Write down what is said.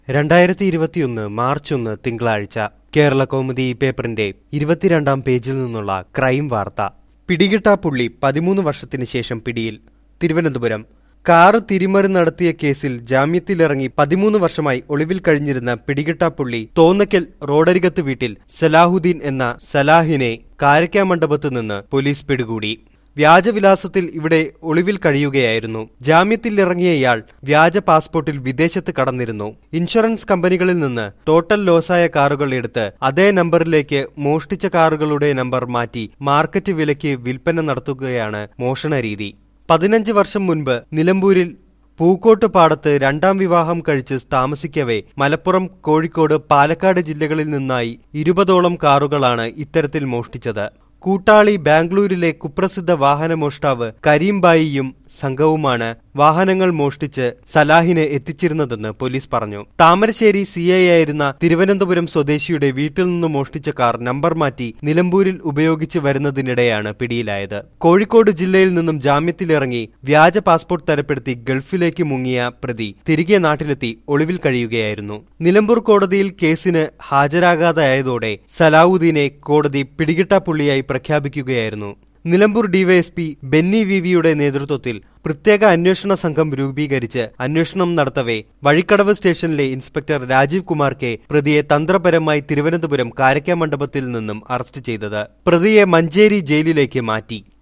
2021 March 1 തിങ്കളാഴ്ച കേരള കൗമുദി പേപ്പറിന്റെ 22-ാം പേജിൽ നിന്നുള്ള ക്രൈം വാർത്ത. പിടികിട്ടാപ്പുള്ളി 13 വർഷത്തിന് ശേഷം പിടിയിൽ. തിരുവനന്തപുരം. കാറ് തിരിമറി നടത്തിയ കേസിൽ ജാമ്യത്തിലിറങ്ങി 13 വർഷമായി ഒളിവിൽ കഴിഞ്ഞിരുന്ന പിടികിട്ടാപ്പുള്ളി തോന്നക്കൽ റോഡരികത്ത് വീട്ടിൽ സലാഹുദ്ദീൻ എന്ന സലാഹിനെ കാരക്കാമണ്ഡപത്ത് നിന്ന് പോലീസ് പിടികൂടി. വ്യാജവിലാസത്തിൽ ഇവിടെ ഒളിവിൽ കഴിയുകയായിരുന്നു. ജാമ്യത്തിലിറങ്ങിയ ഇയാൾ വ്യാജ പാസ്പോർട്ടിൽ വിദേശത്ത് കടന്നിരുന്നു. ഇൻഷുറൻസ് കമ്പനികളിൽ നിന്ന് ടോട്ടൽ ലോസായ കാറുകൾ എടുത്ത് അതേ നമ്പറിലേക്ക് മോഷ്ടിച്ച കാറുകളുടെ നമ്പർ മാറ്റി മാർക്കറ്റ് വിലയ്ക്ക് വിൽപ്പന നടത്തുകയാണ് മോഷണ രീതി. 15 വർഷം മുൻപ് നിലമ്പൂരിൽ പൂക്കോട്ട് പാടത്ത് രണ്ടാം വിവാഹം കഴിച്ച് താമസിക്കവേ മലപ്പുറം, കോഴിക്കോട്, പാലക്കാട് ജില്ലകളിൽ നിന്നായി 20ഓളം കാറുകളാണ് ഇത്തരത്തിൽ മോഷ്ടിച്ചത്. കൂട്ടാളി ബാംഗ്ലൂരിലെ കുപ്രസിദ്ധ വാഹന മോഷ്ടാവ് കരീംബായിയും സംഘവുമാണ് വാഹനങ്ങൾ മോഷ്ടിച്ച് സലാഹിനെ എത്തിച്ചിരുന്നതെന്ന് പോലീസ് പറഞ്ഞു. താമരശ്ശേരി CI ആയിരുന്ന തിരുവനന്തപുരം സ്വദേശിയുടെ വീട്ടിൽ നിന്ന് മോഷ്ടിച്ച കാർ നമ്പർ മാറ്റി നിലമ്പൂരിൽ ഉപയോഗിച്ച് വരുന്നതിനിടെയാണ് പിടിയിലായത്. കോഴിക്കോട് ജില്ലയിൽ നിന്നും ജാമ്യത്തിലിറങ്ങി വ്യാജ പാസ്പോർട്ട് തരപ്പെടുത്തി ഗൾഫിലേക്ക് മുങ്ങിയ പ്രതി തിരികെ നാട്ടിലെത്തി ഒളിവിൽ കഴിയുകയായിരുന്നു. നിലമ്പൂർ കോടതിയിൽ കേസിന് ഹാജരാകാതായതോടെ സലാഹുദ്ദീനെ കോടതി പിടികിട്ടാപ്പുള്ളിയായി പ്രഖ്യാപിക്കുകയായിരുന്നു. നിലമ്പൂർ ഡിവൈഎസ്പി ബെന്നി വിവിയുടെ നേതൃത്വത്തിൽ പ്രത്യേക അന്വേഷണ സംഘം രൂപീകരിച്ച് അന്വേഷണം നടത്തവേ വഴിക്കടവ് സ്റ്റേഷനിലെ ഇൻസ്പെക്ടർ രാജീവ് കുമാർ കെ പ്രതിയെ തന്ത്രപരമായി തിരുവനന്തപുരം കാരക്കാമണ്ഡപത്തിൽ നിന്നും അറസ്റ്റ് ചെയ്തത്. പ്രതിയെ മഞ്ചേരി ജയിലിലേക്ക് മാറ്റി.